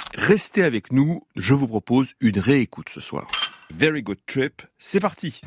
Restez avec nous, je vous propose une réécoute ce soir. Very Good Trip, c'est parti.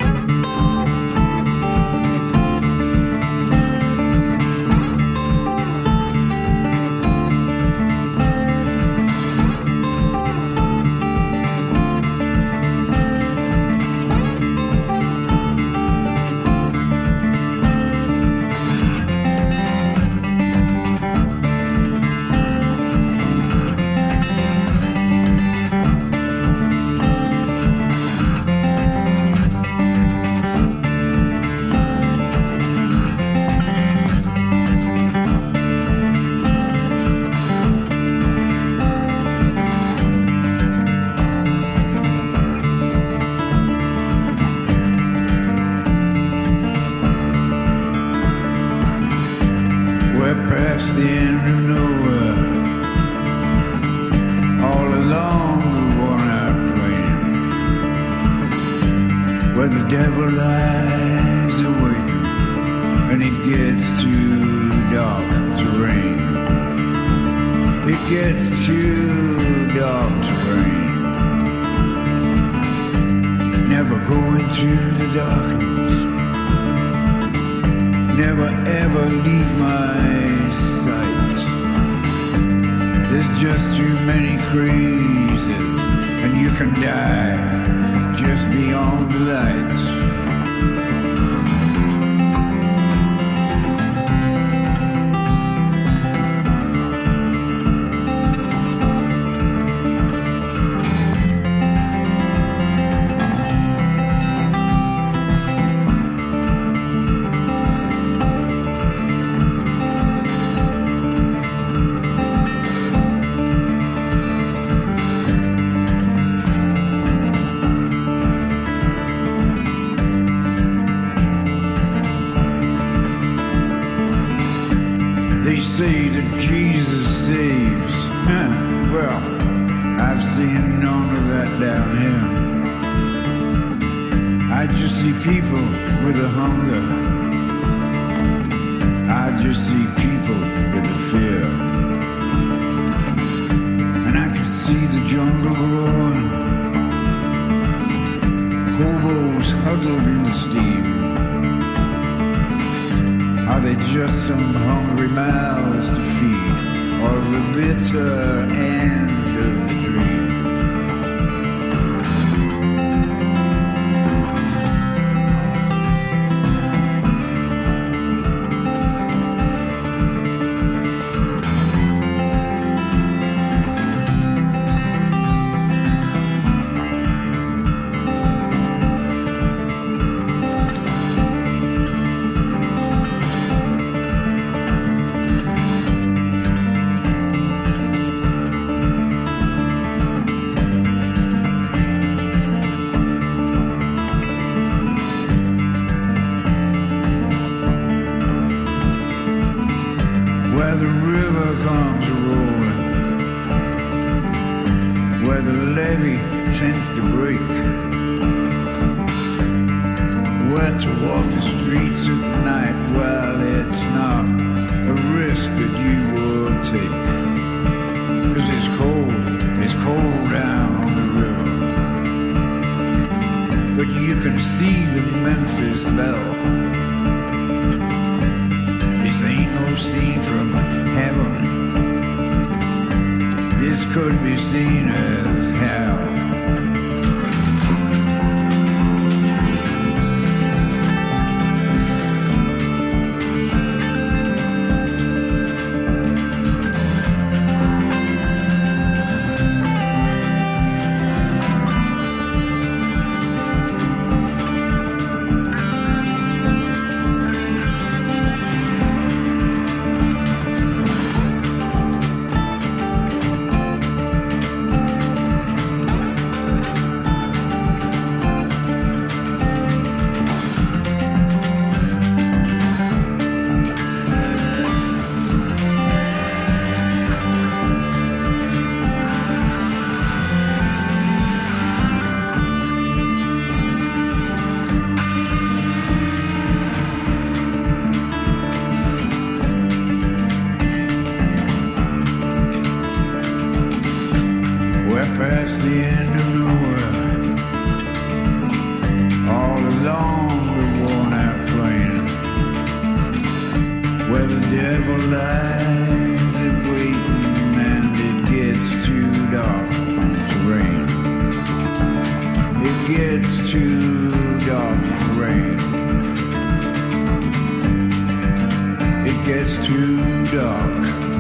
We're past the end of nowhere, all along the worn-out plain, where the devil lies in waiting and it gets too dark to rain. It gets too dark to rain. It gets too dark.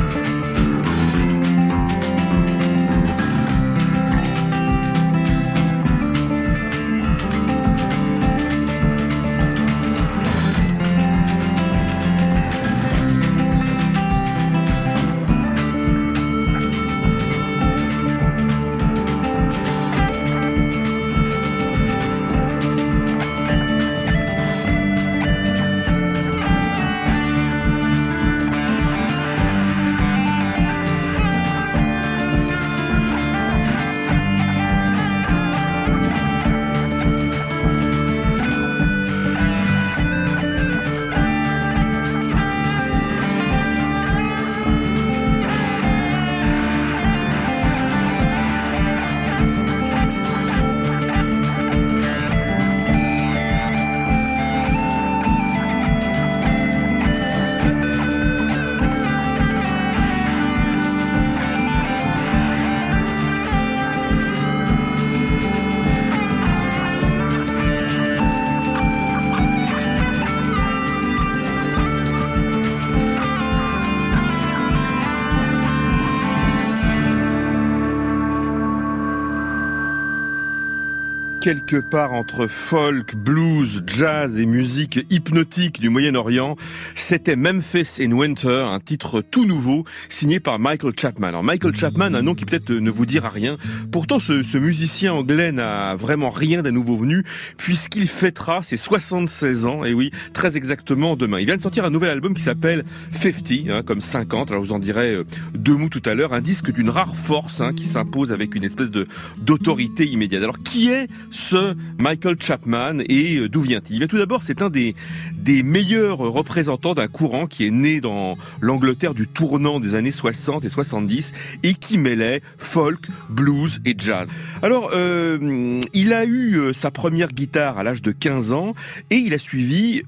Quelque part entre folk, blues, jazz et musique hypnotique du Moyen-Orient, c'était Memphis in Winter, un titre tout nouveau signé par Michael Chapman. Alors Michael Chapman, un nom qui peut-être ne vous dira rien. Pourtant, ce musicien anglais n'a vraiment rien d'un nouveau venu, puisqu'il fêtera ses 76 ans, et oui, très exactement demain. Il vient de sortir un nouvel album qui s'appelle 50, comme 50. Alors vous en direz deux mots tout à l'heure. Un disque d'une rare force, qui s'impose avec une espèce d'autorité immédiate. Alors qui est ce Michael Chapman et d'où vient-il ? Bien, tout d'abord, c'est un des meilleurs représentants d'un courant qui est né dans l'Angleterre du tournant des années 60 et 70 et qui mêlait folk, blues et jazz. Alors, il a eu sa première guitare à l'âge de 15 ans et il a suivi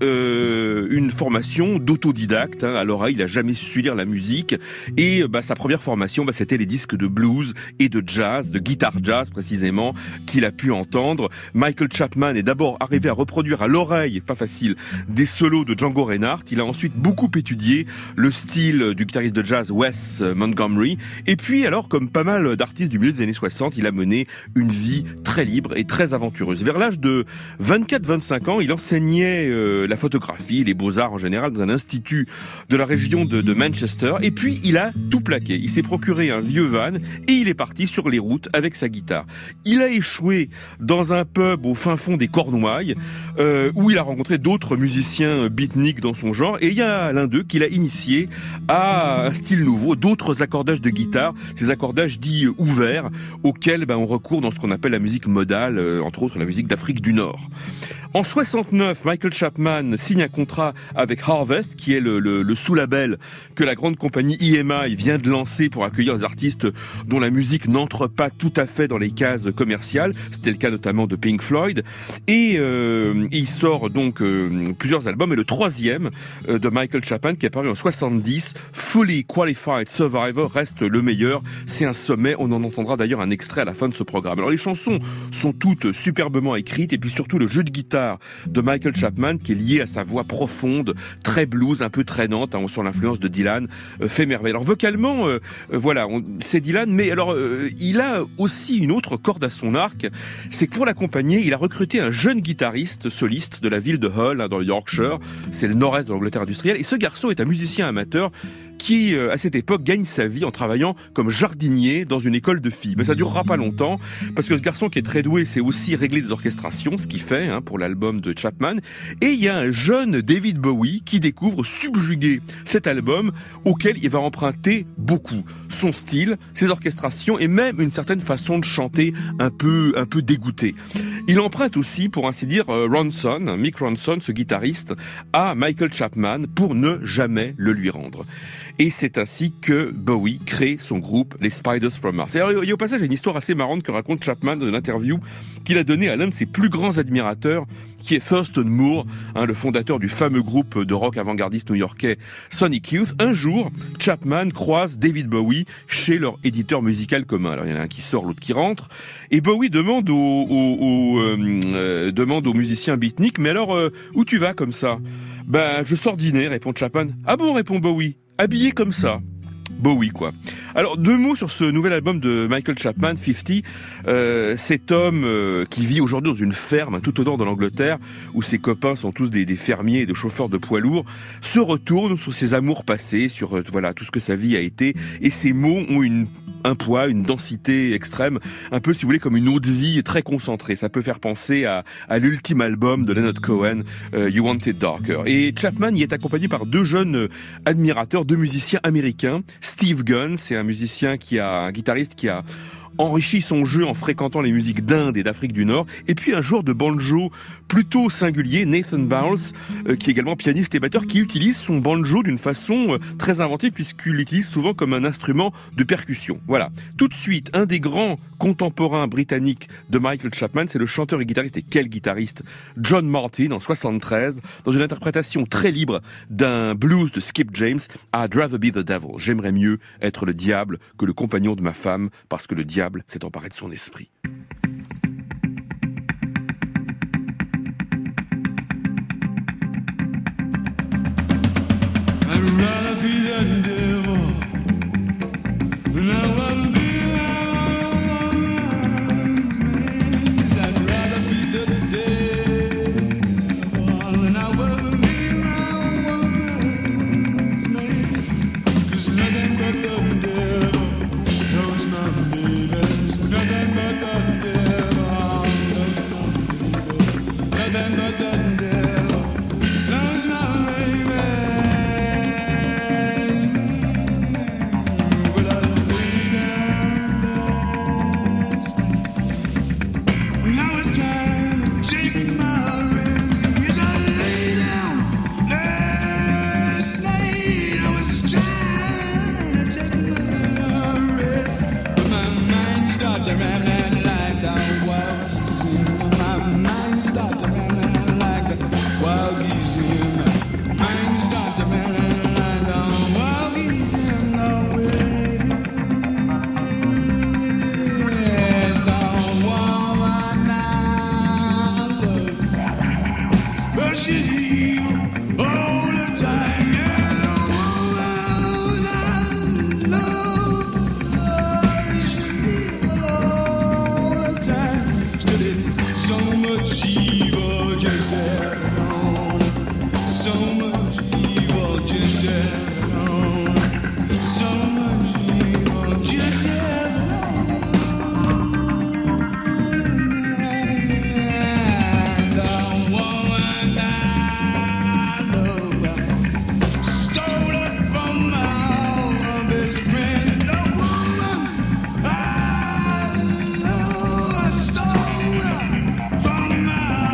une formation d'autodidacte. À l'oreille, il a jamais su lire la musique et sa première formation, c'était les disques de blues et de jazz, de guitare jazz précisément, qu'il a pu entendre. Michael Chapman est d'abord arrivé à reproduire à l'oreille, pas facile, des solos de Django Reinhardt. Il a ensuite beaucoup étudié le style du guitariste de jazz Wes Montgomery. Et puis, alors, comme pas mal d'artistes du milieu des années 60, il a mené une vie très libre et très aventureuse. Vers l'âge de 24-25 ans, il enseignait la photographie, les beaux-arts en général, dans un institut de la région de Manchester. Et puis, il a tout plaqué. Il s'est procuré un vieux van et il est parti sur les routes avec sa guitare. Il a échoué dans un pub au fin fond des Cornouailles, où il a rencontré d'autres musiciens beatniks dans son genre, et il y a l'un d'eux qui l'a initié à un style nouveau, d'autres accordages de guitare, ces accordages dits ouverts, auxquels on recourt dans ce qu'on appelle la musique modale, entre autres la musique d'Afrique du Nord. En 69, Michael Chapman signe un contrat avec Harvest, qui est le sous-label que la grande compagnie EMI vient de lancer pour accueillir des artistes dont la musique n'entre pas tout à fait dans les cases commerciales. C'était le cas notamment de Pink Floyd. Et il sort donc plusieurs albums. Et le troisième de Michael Chapman, qui est paru en 70, Fully Qualified Survivor, reste le meilleur. C'est un sommet. On en entendra d'ailleurs un extrait à la fin de ce programme. Alors les chansons sont toutes superbement écrites, et puis surtout le jeu de guitare de Michael Chapman, qui est lié à sa voix profonde, très blues, un peu traînante, sur l'influence de Dylan, fait merveille. Alors vocalement, c'est Dylan, mais alors il a aussi une autre corde à son arc, c'est que pour l'accompagner, il a recruté un jeune guitariste soliste de la ville de Hull, dans le Yorkshire, c'est le nord-est de l'Angleterre industrielle, et ce garçon est un musicien amateur qui, à cette époque, gagne sa vie en travaillant comme jardinier dans une école de filles. Mais ça durera pas longtemps, parce que ce garçon qui est très doué sait aussi régler des orchestrations, ce qu'il fait pour l'album de Chapman. Et il y a un jeune David Bowie qui découvre, subjugué, cet album auquel il va emprunter beaucoup. Son style, ses orchestrations et même une certaine façon de chanter un peu dégoûtée. Il emprunte aussi, pour ainsi dire, Mick Ronson, ce guitariste, à Michael Chapman pour ne jamais le lui rendre. Et c'est ainsi que Bowie crée son groupe, les Spiders from Mars. Et alors, il y a au passage une histoire assez marrante que raconte Chapman dans une interview qu'il a donnée à l'un de ses plus grands admirateurs, qui est Thurston Moore, le fondateur du fameux groupe de rock avant-gardiste new-yorkais Sonic Youth. Un jour, Chapman croise David Bowie chez leur éditeur musical commun. Alors il y en a un qui sort, l'autre qui rentre, et Bowie demande au musicien beatnik, mais alors où tu vas comme ça? Ben je sors dîner, répond Chapman. Ah bon, répond Bowie, habillé comme ça. Bowie, quoi. Alors, 2 mots sur ce nouvel album de Michael Chapman, 50. Cet homme qui vit aujourd'hui dans une ferme tout au nord de l'Angleterre, où ses copains sont tous des fermiers et des chauffeurs de poids lourds, se retourne sur ses amours passés, sur voilà tout ce que sa vie a été, et ces mots ont un poids, une densité extrême, un peu, si vous voulez, comme une eau de vie très concentrée. Ça peut faire penser à l'ultime album de Leonard Cohen, You Want It Darker. Et Chapman y est accompagné par 2 jeunes admirateurs, 2 musiciens américains. Steve Gunn, c'est un guitariste qui a enrichi son jeu en fréquentant les musiques d'Inde et d'Afrique du Nord, et puis un joueur de banjo plutôt singulier, Nathan Bowles, qui est également pianiste et batteur, qui utilise son banjo d'une façon très inventive, puisqu'il l'utilise souvent comme un instrument de percussion. Voilà. Tout de suite, un des grands contemporains britanniques de Michael Chapman, c'est le chanteur et guitariste, et quel guitariste, John Martyn, en 73, dans une interprétation très libre d'un blues de Skip James, I'd rather be the devil. J'aimerais mieux être le diable que le compagnon de ma femme, parce que le diable s'est emparé de son esprit. From my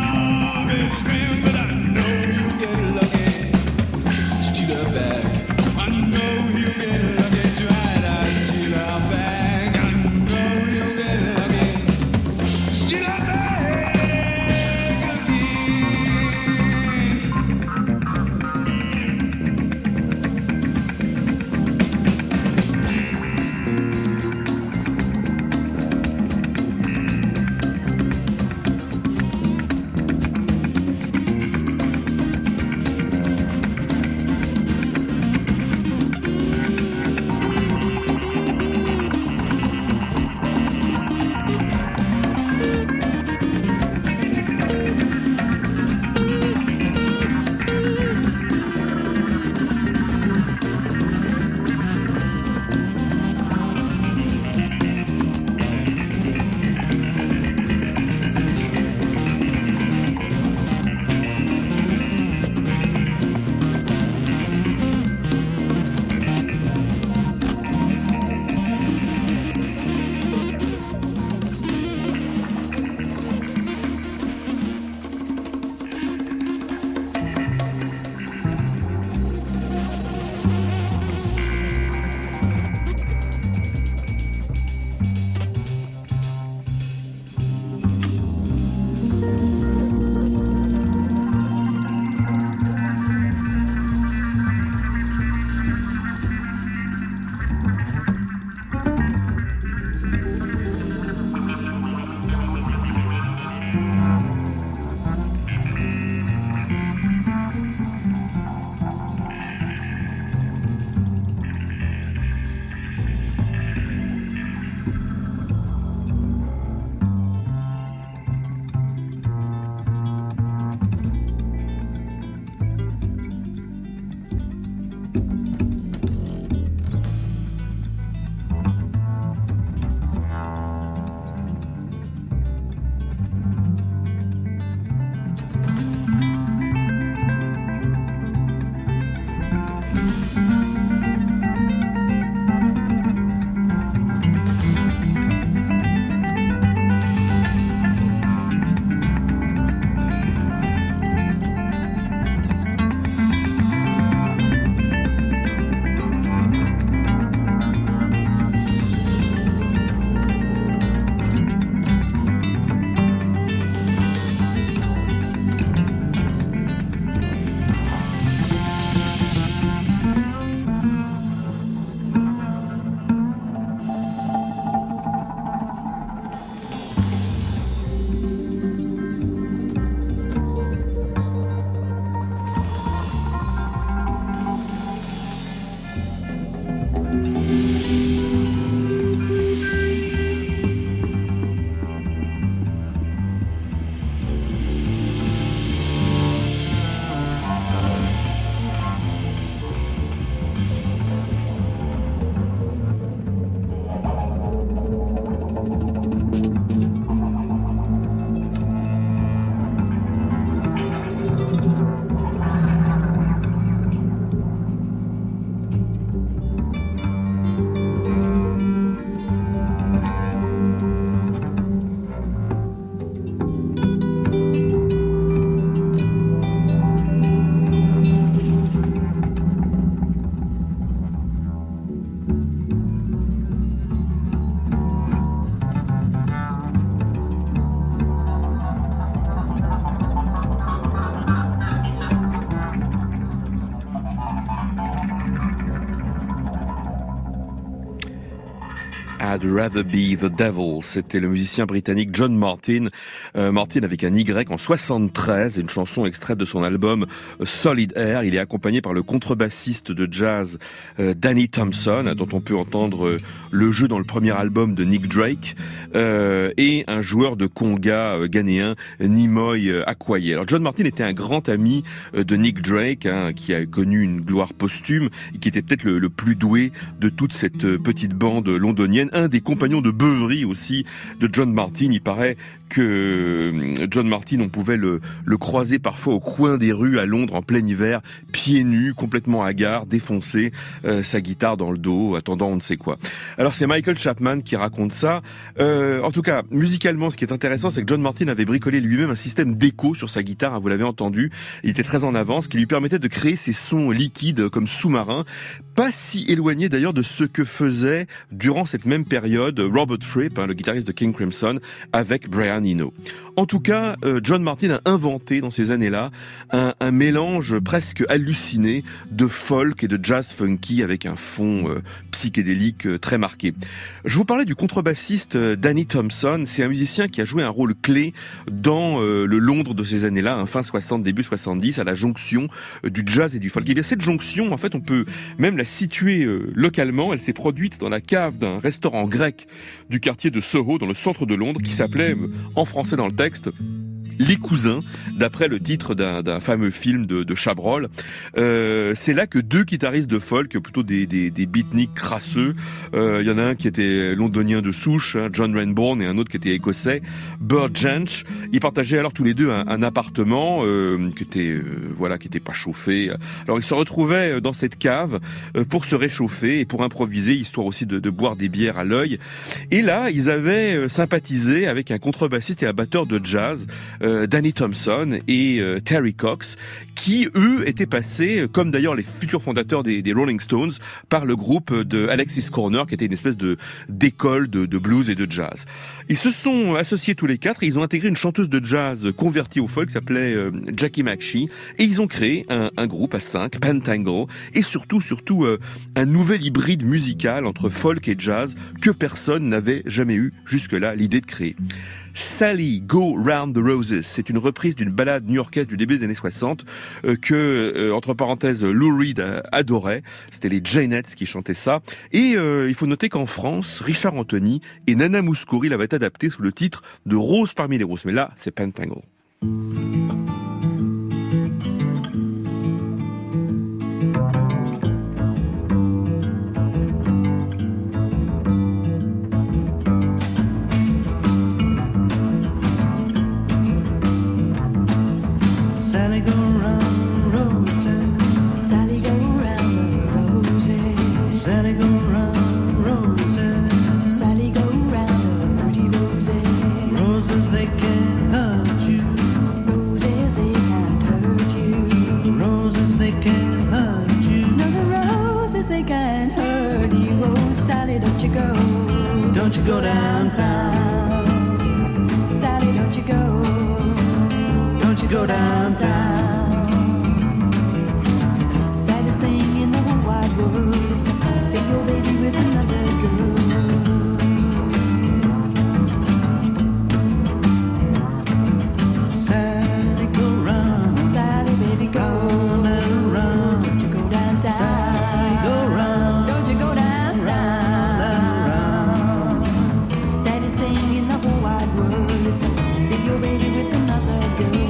I'd rather be the devil. C'était le musicien britannique John Martyn. Martyn avec un Y en 73, une chanson extraite de son album Solid Air. Il est accompagné par le contrebassiste de jazz Danny Thompson, dont on peut entendre le jeu dans le premier album de Nick Drake, et un joueur de conga ghanéen, Nimoy Akwaye. Alors John Martyn était un grand ami de Nick Drake, qui a connu une gloire posthume et qui était peut-être le plus doué de toute cette petite bande londonienne, un des compagnons de beuverie aussi de John Martyn. Il paraît que John Martyn, on pouvait le croiser parfois au coin des rues à Londres en plein hiver, pieds nus, complètement hagard, défoncé, sa guitare dans le dos, attendant on ne sait quoi. Alors c'est Michael Chapman qui raconte ça. En tout cas, musicalement, ce qui est intéressant, c'est que John Martyn avait bricolé lui-même un système d'écho sur sa guitare, vous l'avez entendu. Il était très en avance, qui lui permettait de créer ces sons liquides comme sous-marins, pas si éloignés d'ailleurs de ce que faisait durant cette même période Robert Fripp, le guitariste de King Crimson, avec Brian Eno. En tout cas, John Martyn a inventé dans ces années-là un mélange presque halluciné de folk et de jazz funky avec un fond psychédélique très marqué. Je vous parlais du contrebassiste Danny Thompson. C'est un musicien qui a joué un rôle clé dans le Londres de ces années-là, fin 60, début 70, à la jonction du jazz et du folk. Et bien cette jonction, en fait, on peut même la situer localement. Elle s'est produite dans la cave d'un restaurant grec du quartier de Soho, dans le centre de Londres, qui s'appelait, en français dans le texte, Les Cousins, d'après le titre d'un fameux film de Chabrol. C'est là que deux guitaristes de folk, plutôt des beatniks crasseux, il y en a un qui était londonien de souche, John Renbourn, et un autre qui était écossais, Burt Jansch. Ils partageaient alors tous les deux un appartement qui était pas chauffé. Alors ils se retrouvaient dans cette cave pour se réchauffer et pour improviser, histoire aussi de boire des bières à l'œil. Et là, ils avaient sympathisé avec un contrebassiste et un batteur de jazz, Danny Thompson et Terry Cox, qui eux étaient passés, comme d'ailleurs les futurs fondateurs des Rolling Stones, par le groupe de Alexis Corner, qui était une espèce d'école de blues et de jazz. Ils se sont associés tous les quatre et ils ont intégré une chanteuse de jazz convertie au folk qui s'appelait Jackie McShee, et ils ont créé un groupe à 5, Pentangle, et surtout un nouvel hybride musical entre folk et jazz que personne n'avait jamais eu jusque-là l'idée de créer. Sally Go Round the Roses, c'est une reprise d'une ballade new-yorkaise du début des années 60 que, entre parenthèses, Lou Reed adorait. C'était les Janettes qui chantaient ça. Et il faut noter qu'en France, Richard Anthony et Nana Mouskouri l'avaient adapté sous le titre de Rose parmi les roses. Mais là, c'est Pentangle. Don't you go downtown, Sally, don't you go downtown. Saddest thing in the whole wide world is to see your baby with another girl. Sally, go round, Sally, baby, go round and round. Don't you go downtown, Sally, go round, don't you go downtown. See your baby with another girl.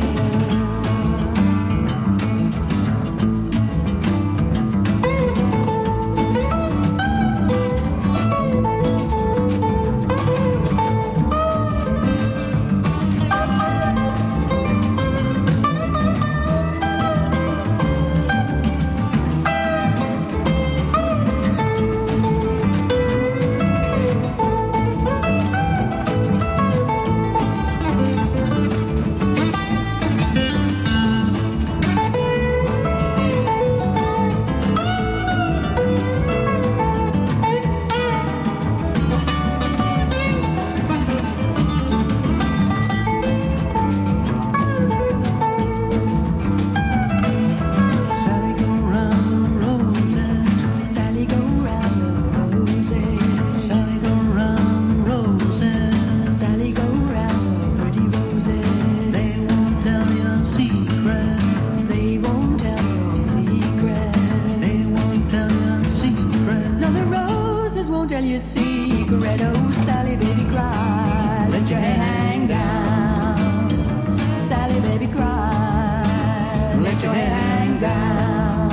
baby, cry. Let your head hang down.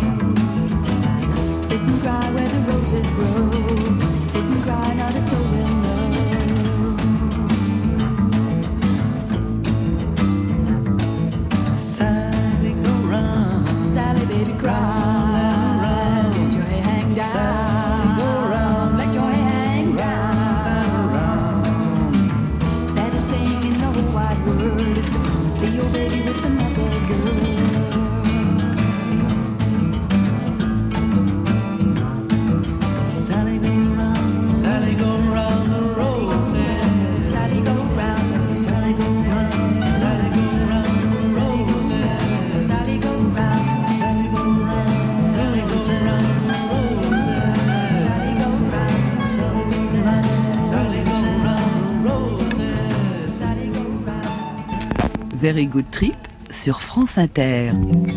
Sit and cry where the roses grow. Sit and cry, not a soul will know. Sally, go round. Sally, baby, cry. Let your head hang down. Sally, go round. Let your head hang down. Saddest thing in the whole wide world is to see your baby with another girl. Sally, go round. Sally, go round the roses. Sally goes round. Sally goes round. Sally goes round the roses. Sally goes round. Sally goes round. Sally goes round the roses. Sally goes round. Sally goes round. Sally goes round the roses. Sally goes round. Very Good Trip sur France Inter.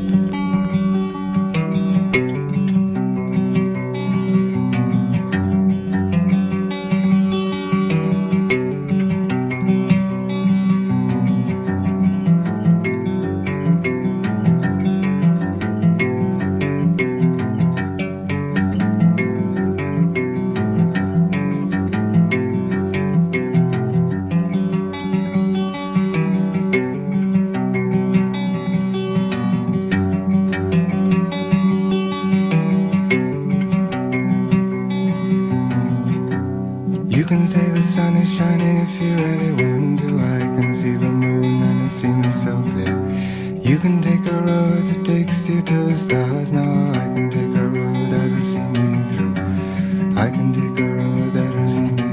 You can say the sun is shining if you really want to. I can see the moon and it seems so clear. You can take a road that takes you to the stars. Now I can take a road that'll see me through. I can take a road that'll see me through.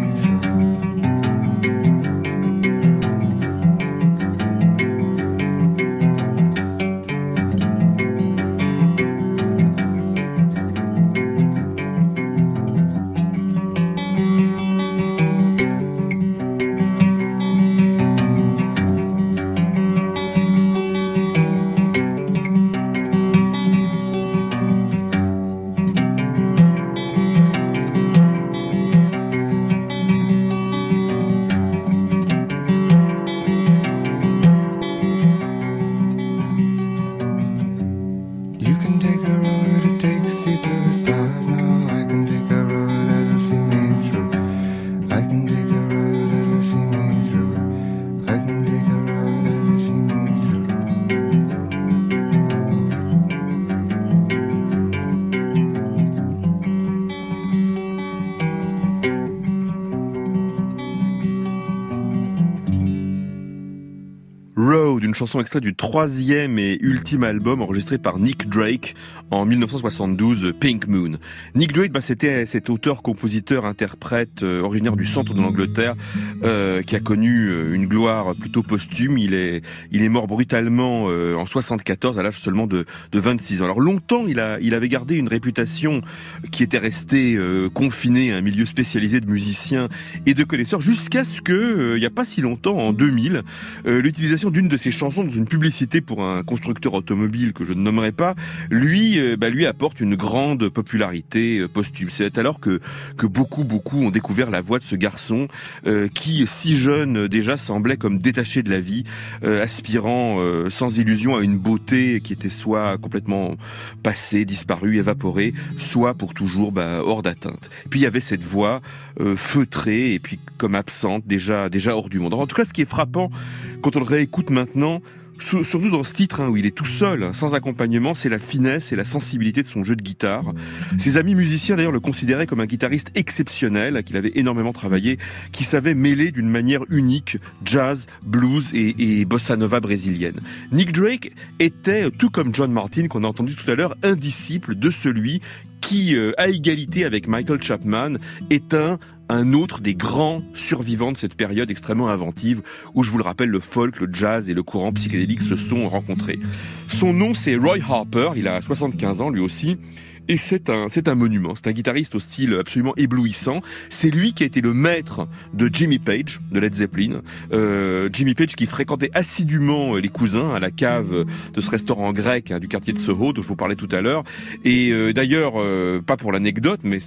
You can take a road that takes you to the stars. Now I can take a road that'll see me through. I can take a road that'll see me through. I can take a road that'll see me through. Road, une chanson extraite du 3e et ultime album enregistré par Nick Drake en 1972, Pink Moon. Nick Drake, c'était cet auteur-compositeur-interprète originaire du centre de l'Angleterre qui a connu une gloire plutôt posthume. Il est mort brutalement en 74 à l'âge seulement de 26 ans. Alors longtemps, il avait gardé une réputation qui était restée confinée à un milieu spécialisé de musiciens et de connaisseurs jusqu'à ce que, il n'y a pas si longtemps, en 2000, l'utilisation d'une de ses chansons dans une publicité pour un constructeur automobile que je ne nommerai pas, lui apporte une grande popularité posthume. C'est alors que beaucoup ont découvert la voix de ce garçon qui, si jeune déjà, semblait comme détaché de la vie, aspirant sans illusion à une beauté qui était soit complètement passée, disparue, évaporée, soit pour toujours hors d'atteinte. Puis il y avait cette voix feutrée et puis comme absente, déjà hors du monde. Alors, en tout cas, ce qui est frappant quand on le réécoute maintenant, surtout dans ce titre où il est tout seul, sans accompagnement, c'est la finesse et la sensibilité de son jeu de guitare. Ses amis musiciens d'ailleurs le considéraient comme un guitariste exceptionnel, qu'il avait énormément travaillé, qui savait mêler d'une manière unique jazz, blues et bossa nova brésilienne. Nick Drake était, tout comme John Martyn qu'on a entendu tout à l'heure, un disciple de celui qui, à égalité avec Michael Chapman, est un autre des grands survivants de cette période extrêmement inventive où, je vous le rappelle, le folk, le jazz et le courant psychédélique se sont rencontrés. Son nom, c'est Roy Harper, il a 75 ans lui aussi. Et c'est un monument, c'est un guitariste au style absolument éblouissant. C'est lui qui a été le maître de Jimmy Page, de Led Zeppelin. Jimmy Page qui fréquentait assidûment les cousins à la cave de ce restaurant grec du quartier de Soho dont je vous parlais tout à l'heure. Et d'ailleurs, pas pour l'anecdote, mais c'est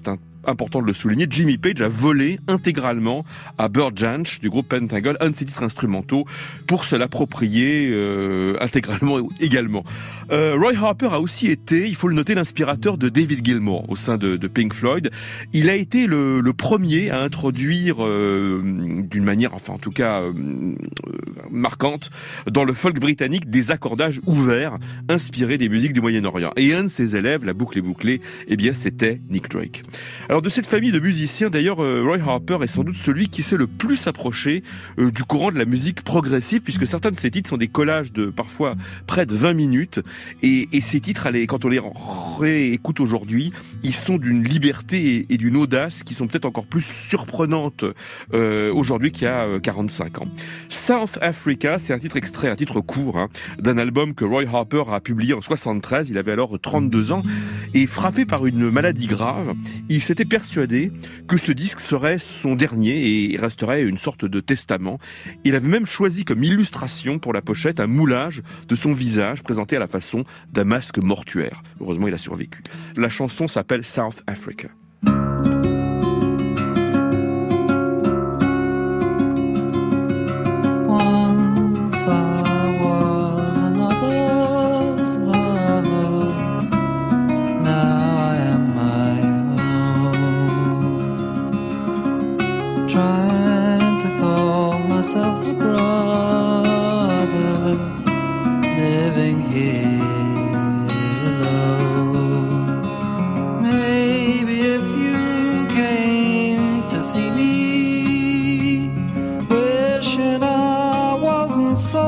important de le souligner, Jimmy Page a volé intégralement à Burt Jansch du groupe Pentagle un de ses titres instrumentaux pour se l'approprier intégralement également. Roy Harper a aussi été, il faut le noter, l'inspirateur de David Gilmour au sein de Pink Floyd. Il a été le premier à introduire d'une manière, enfin en tout cas marquante, dans le folk britannique des accordages ouverts inspirés des musiques du Moyen-Orient. Et un de ses élèves, la boucle est bouclée, eh bien c'était Nick Drake. Alors de cette famille de musiciens, d'ailleurs, Roy Harper est sans doute celui qui s'est le plus approché du courant de la musique progressive, puisque certains de ses titres sont des collages de parfois près de 20 minutes, et ces titres, quand on les réécoute aujourd'hui, ils sont d'une liberté et d'une audace qui sont peut-être encore plus surprenantes aujourd'hui qu'il y a 45 ans. South Africa, c'est un titre extrait, un titre court, d'un album que Roy Harper a publié en 73, il avait alors 32 ans, et frappé par une maladie grave, il s'était persuadé que ce disque serait son dernier et resterait une sorte de testament. Il avait même choisi comme illustration pour la pochette un moulage de son visage présenté à la façon d'un masque mortuaire. Heureusement, il a survécu. La chanson s'appelle South Africa. Once I was another's lover. Now I am my own. Trying to call myself a brother, living here alone. Maybe if you came to see me, wishing I wasn't so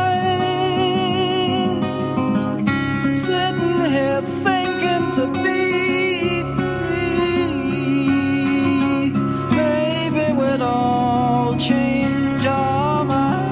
blind, sitting here thinking to be free, maybe we'd all change our minds.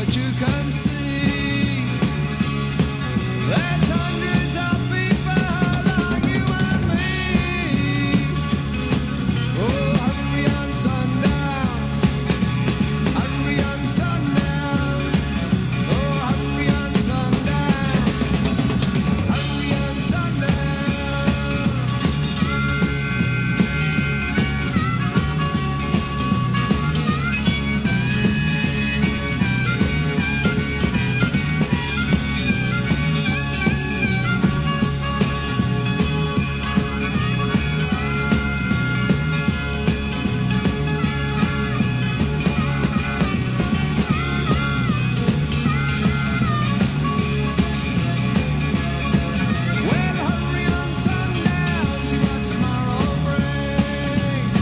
what you can see. There's hundreds of people like you and me. Oh, hurry on sundown, hurry on sundown. Oh, hurry on sundown, hurry on sundown. Well, hurry on sundown, see what tomorrow brings.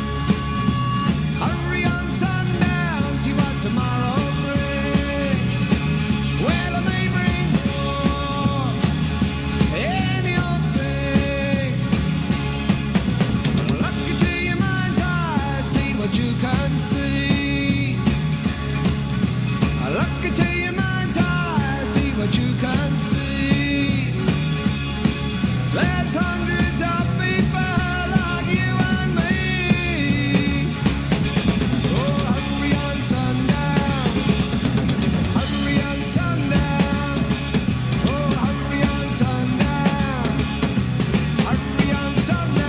Hurry on sundown, see what tomorrow brings. Well, I may bring more, any old thing. Look into your mind's eye, see what you can see. Look into your mind's eye, see what you can see. There's hundreds of people like you and me. Oh, hurry on sundown, hurry on sundown. Oh, hurry on sundown, hurry on sundown.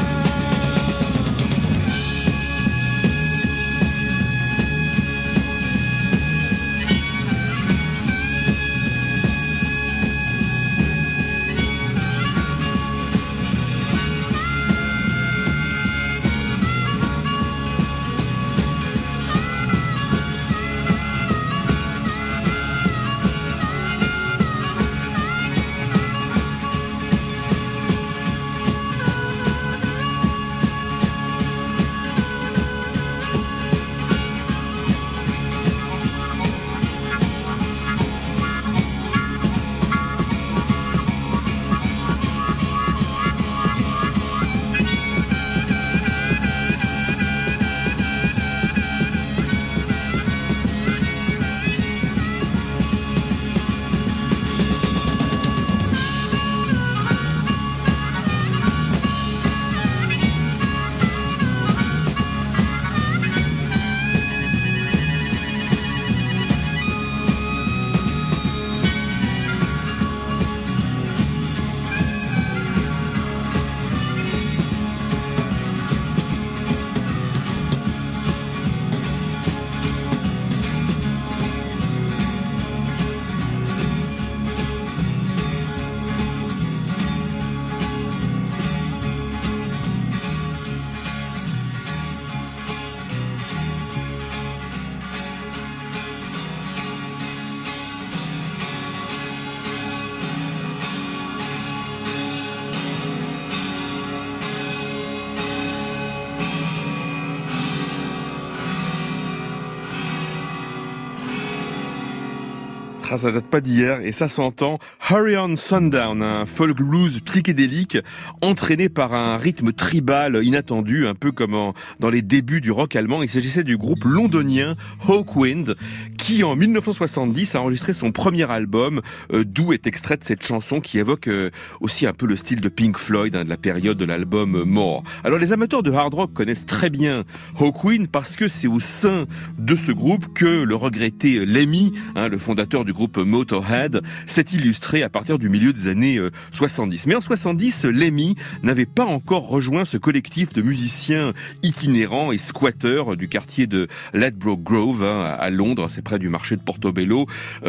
Ah, ça date pas d'hier et ça s'entend. Hurry on Sundown, un folk blues psychédélique entraîné par un rythme tribal inattendu, un peu comme dans les débuts du rock allemand. Il s'agissait du groupe londonien Hawkwind qui en 1970 a enregistré son premier album d'où est extraite cette chanson qui évoque aussi un peu le style de Pink Floyd, de la période de l'album More. Alors les amateurs de hard rock connaissent très bien Hawkwind parce que c'est au sein de ce groupe que le regretté Lemmy, le fondateur du groupe Motorhead, s'est illustré à partir du milieu des années 70. Mais en 70, Lemmy n'avait pas encore rejoint ce collectif de musiciens itinérants et squatteurs du quartier de Ladbroke Grove à Londres, c'est près du marché de Portobello.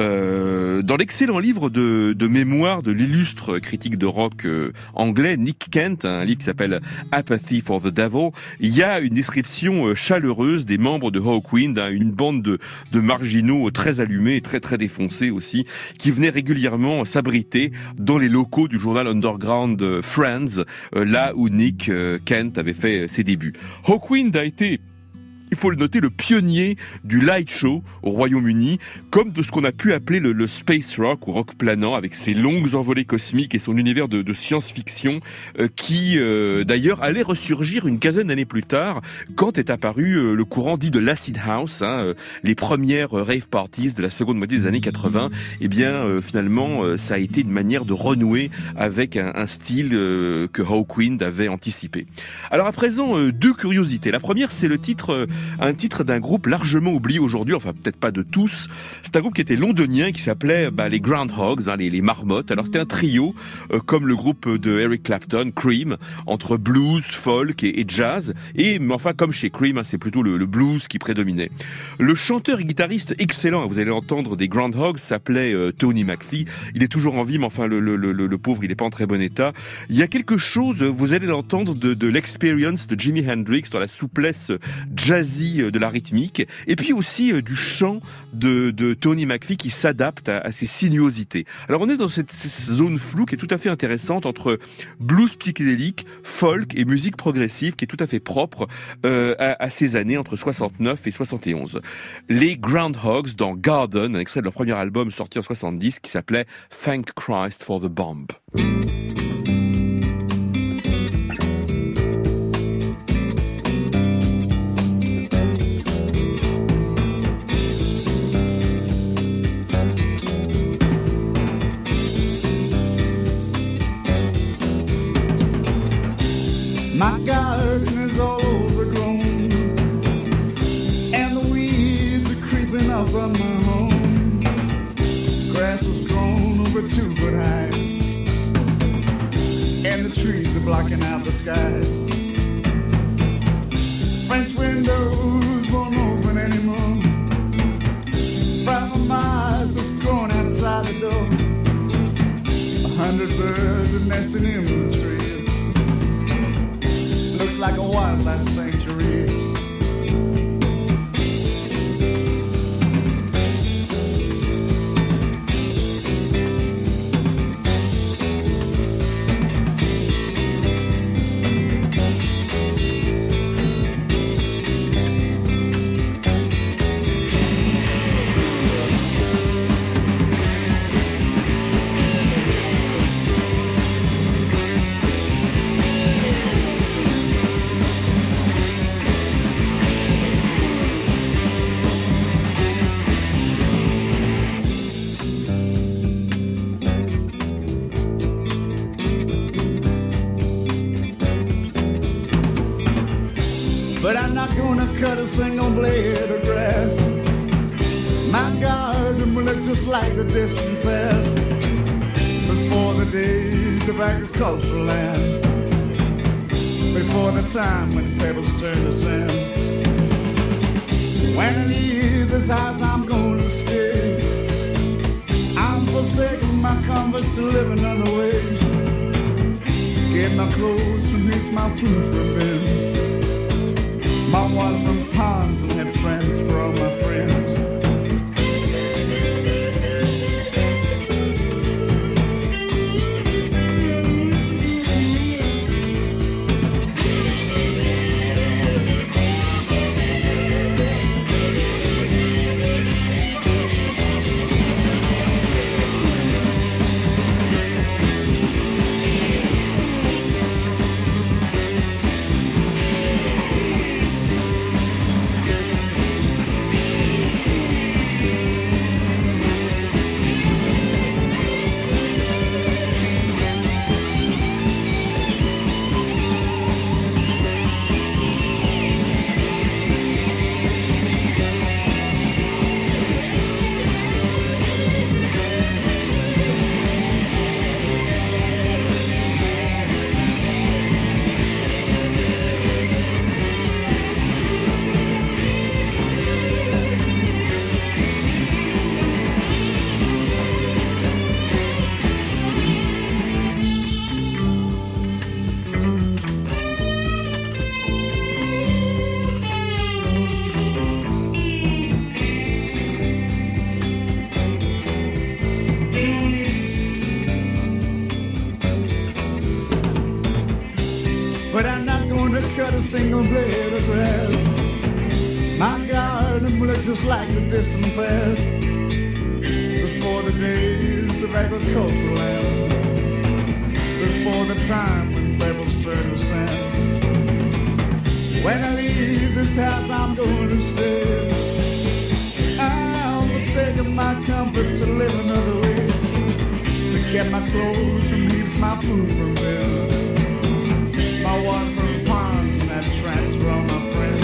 Dans l'excellent livre de mémoire de l'illustre critique de rock anglais Nick Kent, un livre qui s'appelle Apathy for the Devil, il y a une description chaleureuse des membres de Hawkwind, une bande de marginaux très allumés et très défoncés aussi, qui venaient régulièrement s'abriter dans les locaux du journal underground Friends, là où Nick Kent avait fait ses débuts. Hawkwind a été il faut le noter, le pionnier du light show au Royaume-Uni, comme de ce qu'on a pu appeler le space rock ou rock planant, avec ses longues envolées cosmiques et son univers de science-fiction qui d'ailleurs allait ressurgir une quinzaine d'années plus tard quand est apparu le courant dit de l'acid house, les premières rave parties de la seconde moitié des années 80. Eh bien finalement ça a été une manière de renouer avec un style que Hawkwind avait anticipé. Alors à présent, deux curiosités. La première, c'est un titre d'un groupe largement oublié aujourd'hui, enfin peut-être pas de tous. C'est un groupe qui était londonien, qui s'appelait les Groundhogs, les marmottes. Alors c'était un trio, comme le groupe de Eric Clapton, Cream, entre blues, folk et jazz. Mais enfin comme chez Cream, c'est plutôt le blues qui prédominait. Le chanteur et guitariste excellent, vous allez entendre, des Groundhogs s'appelait Tony McPhee. Il est toujours en vie, mais enfin le pauvre, il n'est pas en très bon état. Il y a quelque chose, vous allez l'entendre, de l'experience de Jimi Hendrix dans la souplesse jazzy de la rythmique, et puis aussi du chant de Tony McPhee qui s'adapte à ses sinuosités. Alors on est dans cette zone floue qui est tout à fait intéressante entre blues psychédélique, folk et musique progressive qui est tout à fait propre à ces années entre 69 et 71. Les Groundhogs dans Garden, un extrait de leur premier album sorti en 70 qui s'appelait Thank Christ for the Bomb. My garden is all overgrown, and the weeds are creeping up on my home. Grass was grown over 2 foot high, and the trees are blocking out the sky. French windows won't open anymore. 5 miles is growing outside the door. 100 birds are nesting in the tree. Looks like a wildlife sanctuary. But I'm not gonna cut a single blade of grass. My garden will look just like the distant past, before the days of agricultural land, before the time when pebbles turn to sand. When I leave this house, I'm gonna stay. I'm forsaking my comforts to live another way. Get my clothes from these, my food from bins, my water from ponds, and have friends for all my friends. But I'm not going to cut a single blade of grass. nameless just like the distant past. Before the days of agricultural land, before the time when pebbles turn to sand. When I leave this house, I'm going to stay. I'll forsake my comforts to live another way, to get my clothes from leaves, my food from there, my water from ponds, and that transfer on my friends.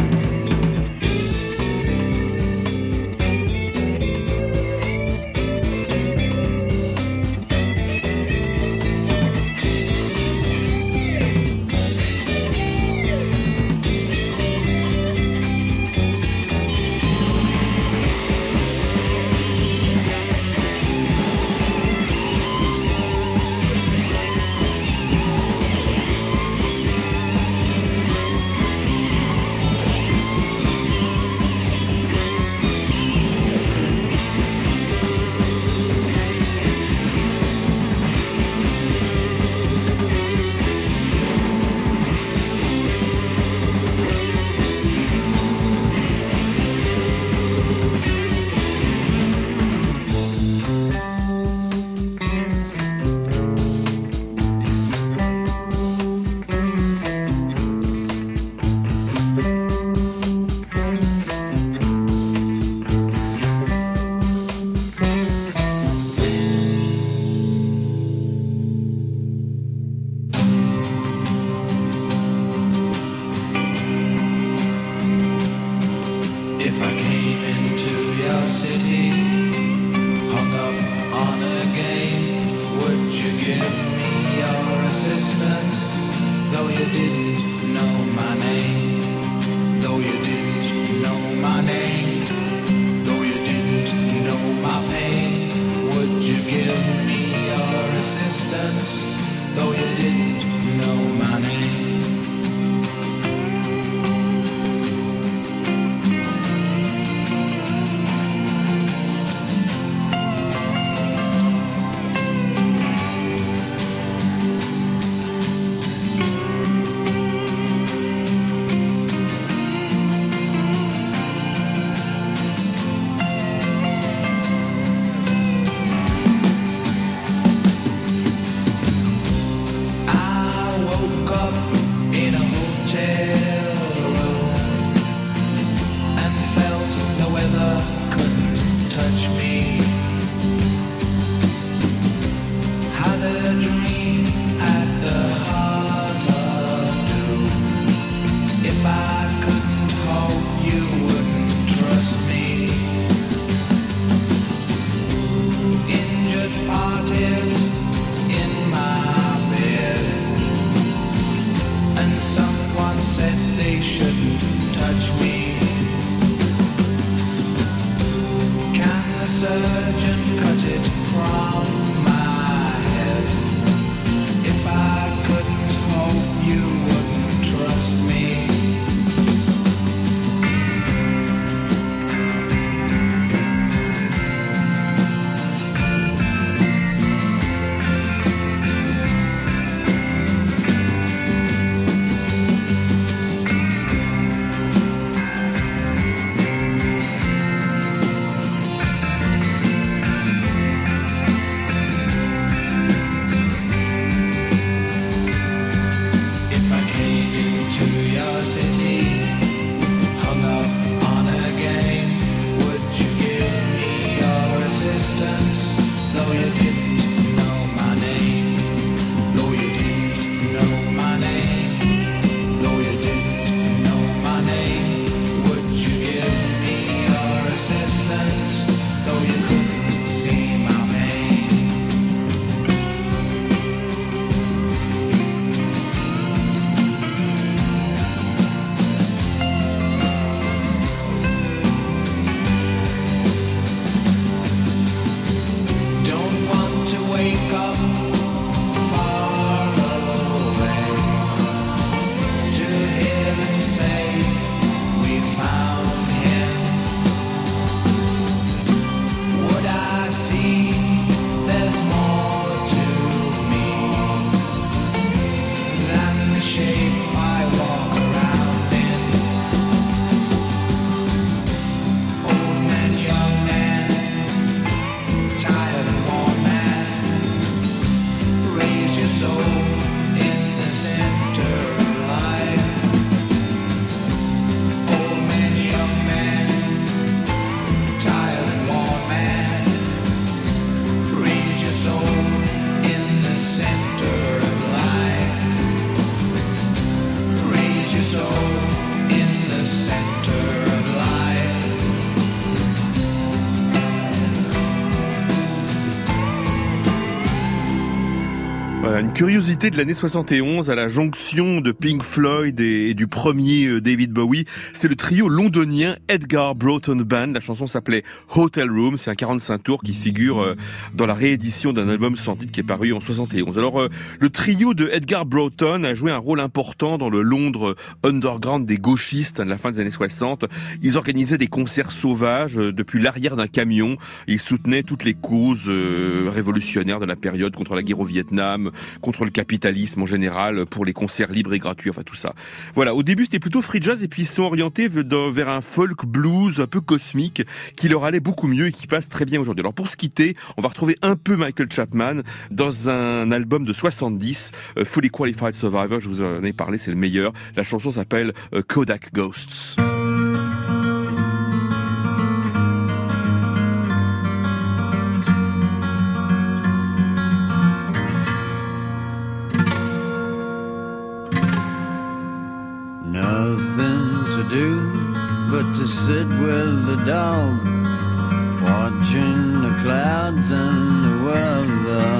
Voilà, une curiosité de l'année 71 à la jonction de Pink Floyd et du premier David Bowie. C'est le trio londonien Edgar Broughton Band. La chanson s'appelait Hotel Room. C'est un 45 tours qui figure dans la réédition d'un album sans titre qui est paru en 71. Alors, le trio de Edgar Broughton a joué un rôle important dans le Londres underground des gauchistes de la fin des années 60. Ils organisaient des concerts sauvages depuis l'arrière d'un camion. Ils soutenaient toutes les causes révolutionnaires de la période, contre la guerre au Vietnam, contre le capitalisme en général, pour les concerts libres et gratuits, enfin tout ça. Voilà, au début c'était plutôt free jazz et puis ils sont orientés vers un folk blues un peu cosmique qui leur allait beaucoup mieux et qui passe très bien aujourd'hui. Alors pour se quitter, on va retrouver un peu Michael Chapman dans un album de 70, Fully Qualified Survivor, je vous en ai parlé, c'est le meilleur. La chanson s'appelle Kodak Ghosts. But to sit with the dog, watching the clouds and the weather.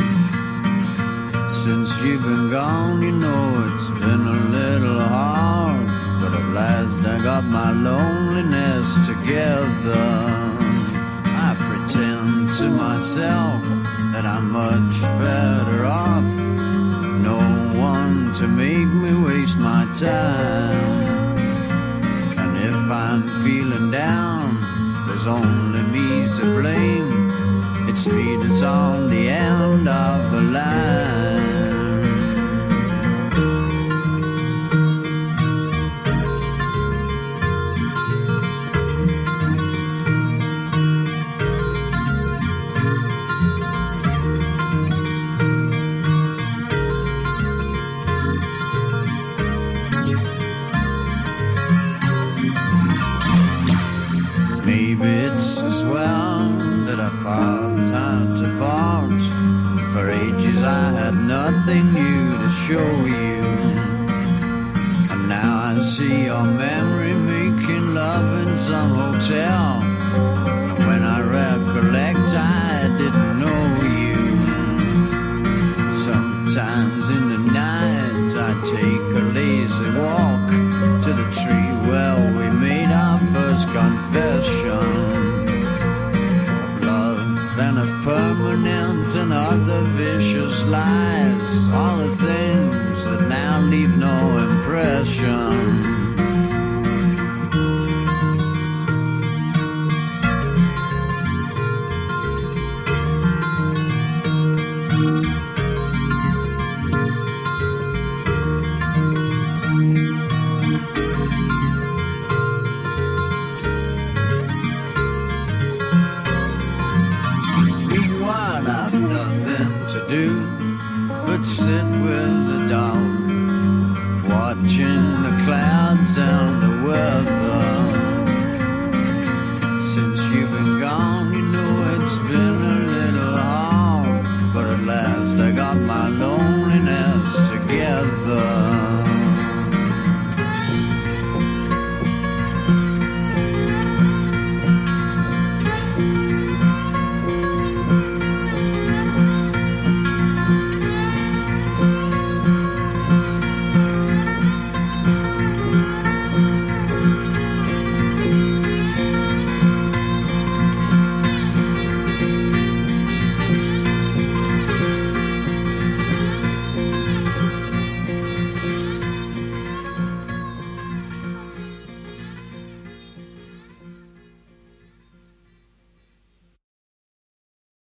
Since you've been gone, you know it's been a little hard, but at last I got my loneliness together. I pretend to myself that I'm much better off. No one to make me waste my time. If I'm feeling down, there's only me to blame. It's me that's on the end of the line. As well that our paths had to part. For ages I had nothing new to show you, and now I see your memory making love in some hotel. And when I recollect I didn't know you. Sometimes in the night I take a lazy walk to the tree where we made our first confession. And of permanence and other vicious lies, all the things that now leave no impression. Sit with the dog, watching the clouds and the weather. Since you've been gone,